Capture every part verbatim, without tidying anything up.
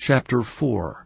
Chapter four.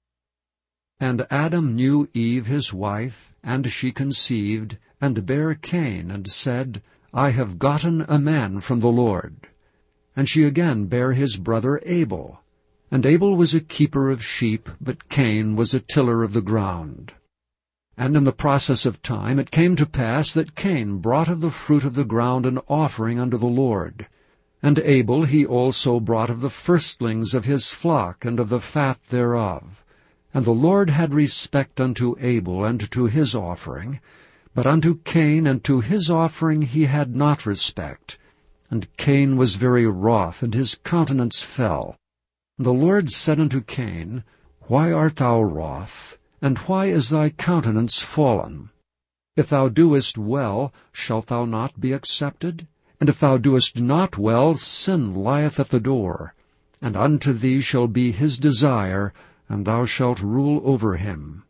And Adam knew Eve his wife, and she conceived, and bare Cain, and said, I have gotten a man from the Lord. And she again bare his brother Abel. And Abel was a keeper of sheep, but Cain was a tiller of the ground. And in the process of time it came to pass that Cain brought of the fruit of the ground an offering unto the Lord. And Abel he also brought of the firstlings of his flock, and of the fat thereof. And the Lord had respect unto Abel and to his offering, but unto Cain and to his offering he had not respect. And Cain was very wroth, and his countenance fell. And the Lord said unto Cain, Why art thou wroth, and why is thy countenance fallen? If thou doest well, shalt thou not be accepted? And if thou doest not well, sin lieth at the door, and unto thee shall be his desire, and thou shalt rule over him.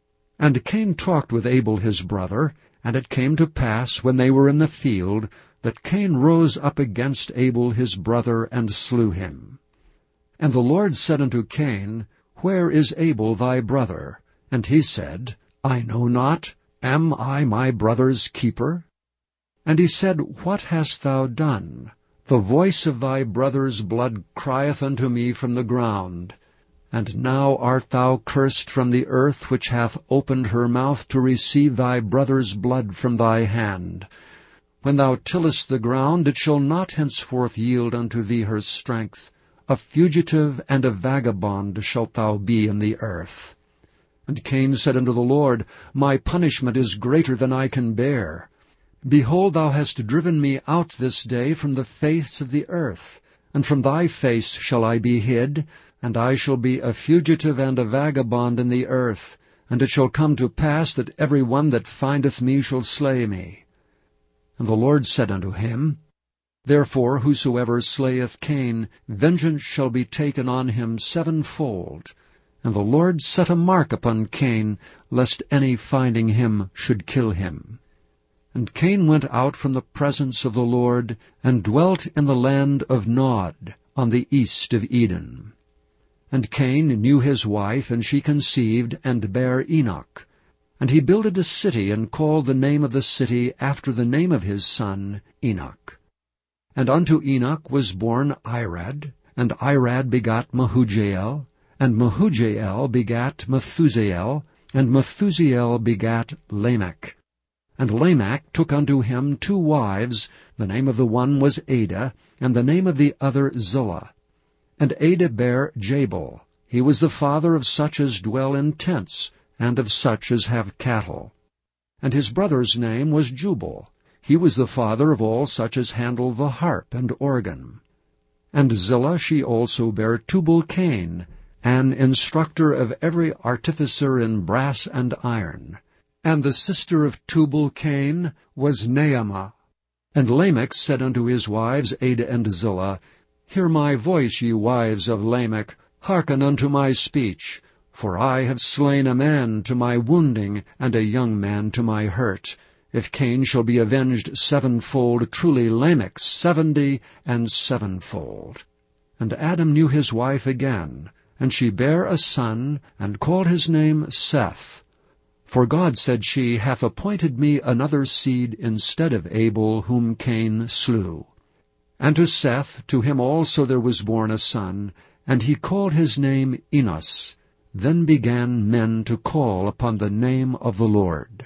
And Cain talked with Abel his brother, and it came to pass, when they were in the field, that Cain rose up against Abel his brother, and slew him. And the Lord said unto Cain, Where is Abel thy brother? And he said, I know not. Am I my brother's keeper? And he said, What hast thou done? The voice of thy brother's blood crieth unto me from the ground. And now art thou cursed from the earth, which hath opened her mouth to receive thy brother's blood from thy hand. When thou tillest the ground, it shall not henceforth yield unto thee her strength. A fugitive and a vagabond shalt thou be in the earth. And Cain said unto the Lord, My punishment is greater than I can bear. Behold, thou hast driven me out this day from the face of the earth, and from thy face shall I be hid, and I shall be a fugitive and a vagabond in the earth, and it shall come to pass that every one that findeth me shall slay me. And the Lord said unto him, Therefore whosoever slayeth Cain, vengeance shall be taken on him sevenfold. And the Lord set a mark upon Cain, lest any finding him should kill him. And Cain went out from the presence of the Lord, and dwelt in the land of Nod, on the east of Eden. And Cain knew his wife, and she conceived, and bare Enoch. And he builded a city, and called the name of the city after the name of his son Enoch. And unto Enoch was born Irad, and Irad begot Mehujael, and Mehujael begat Methusael, and Methusael begat Lamech. And Lamech took unto him two wives, the name of the one was Ada, and the name of the other Zillah. And Ada bare Jabal. He was the father of such as dwell in tents, and of such as have cattle. And his brother's name was Jubal. He was the father of all such as handle the harp and organ. And Zillah she also bare Tubal-Cain, an instructor of every artificer in brass and iron. And the sister of Tubal-Cain was Naamah. And Lamech said unto his wives Ada and Zillah, Hear my voice, ye wives of Lamech, hearken unto my speech. For I have slain a man to my wounding, and a young man to my hurt. If Cain shall be avenged sevenfold, truly Lamech seventy and sevenfold. And Adam knew his wife again, and she bare a son, and called his name Seth. For God, said she, hath appointed me another seed instead of Abel, whom Cain slew. And to Seth, to him also there was born a son, and he called his name Enos. Then began men to call upon the name of the Lord.